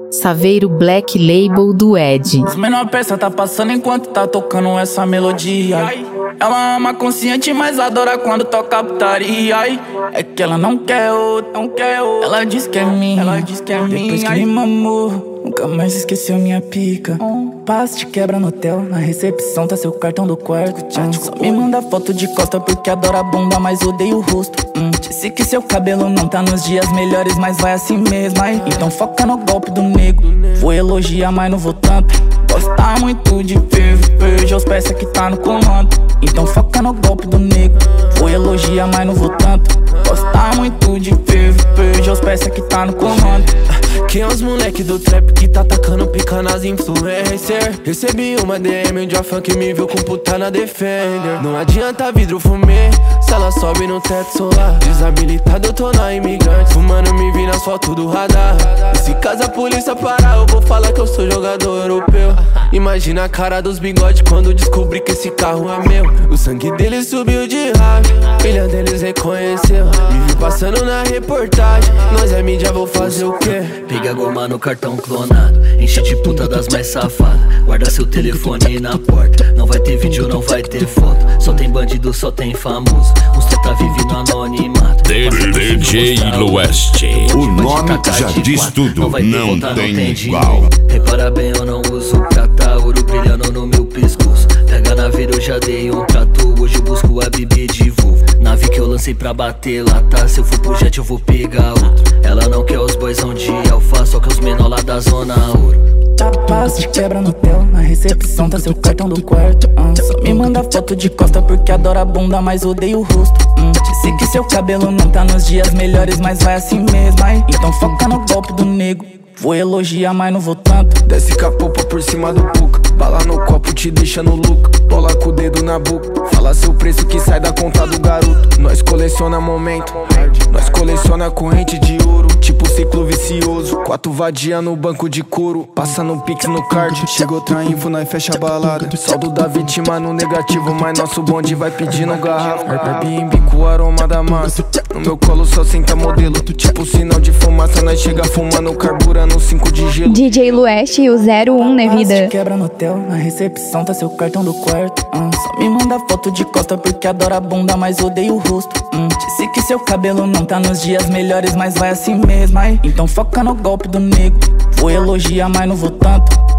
Saveiro Black Label do Ed. As menor peça tá passando enquanto tá tocando essa melodia. Ela ama consciente, mas adora quando toca putaria. É que ela não quer outro, não quer outro. Ela diz que é minha, ela diz que é minha. Depois que me mamou, nunca mais esqueceu minha pica. Passo te quebra no hotel, na recepção tá seu cartão do quarto. Só me manda foto de costa porque adora a bunda, mas odeia o rosto. Disse que seu cabelo não tá nos dias melhores, mas vai assim mesmo. Então foca no golpe do nego. Vou elogiar, mas não vou tanto. Gosta muito de veja os peças que tá no comando. Então foca no golpe do nego. Vou elogiar, mas não vou tanto. Gosta muito de veja os peças que tá no comando. Quem é os moleque do trap que tá tacando pica nas influencer? Recebi uma DM de uma fã que me viu com puta na Defender. Não adianta vidro fumê, se ela sobe no teto solar. Desabilitado eu tô na imigrante, fumando me vi nas fotos do radar. E se caso a polícia parar, eu vou falar que eu sou jogador europeu. Imagina a cara dos bigodes quando descobri que esse carro é meu. O sangue deles subiu de raiva, filha deles reconheceu. Me viu passando na reportagem, nós é mídia, vou fazer o quê? Pega a goma no cartão clonado, enche de puta das mais safadas. Guarda seu telefone na porta, não vai ter vídeo, não vai ter foto. Só tem bandido, só tem famoso, os tá vivendo anonimato. DJ Lueste, o nome já diz tudo, não tem igual. Repara bem, eu não uso prata, ouro brilhando no meu pescoço. Pega na veira, eu já dei um trato, hoje eu busco a bebê de Volvo. Nave que eu lancei pra bater lata, se eu for pro jet eu vou pegar outro. Ela não quer os boyzão de alfa, só que os menor lá da zona ouro. Passo te quebra no hotel, na recepção tá seu cartão do quarto. Só me manda foto de costa porque adora a bunda, mas odeia o rosto. Disse que seu cabelo não tá nos dias melhores, mas vai assim mesmo. Então foca no golpe do nego. Vou elogiar, mas não vou tanto. Desce com a popa por cima do buca, bala no copo te deixa no look. Bola com o dedo na boca, fala seu preço que sai da conta do garoto. Nós coleciona momento, nós coleciona corrente de ouro. Tipo ciclo vicioso, 4 vadia no banco de couro. Passa no pix no card, chega outra info, nós fecha a balada. Saldo da vítima no negativo, mas nosso bonde vai pedindo garrafa. Airbnb com o aroma da massa, no meu colo só senta modelo. Tipo sinal de fumaça, nós chega fumando, carburando 5 de gelo. DJ Lueste e o 01 na vida. Quebra no hotel, na recepção tá seu cartão do quarto. Só me manda foto de costa porque adora a bunda, mas odeia o rosto. Disse que seu cabelo não tá nos dias melhores, mas vai assim mesmo. Então foca no golpe do nego. Vou elogiar, mas não vou tanto.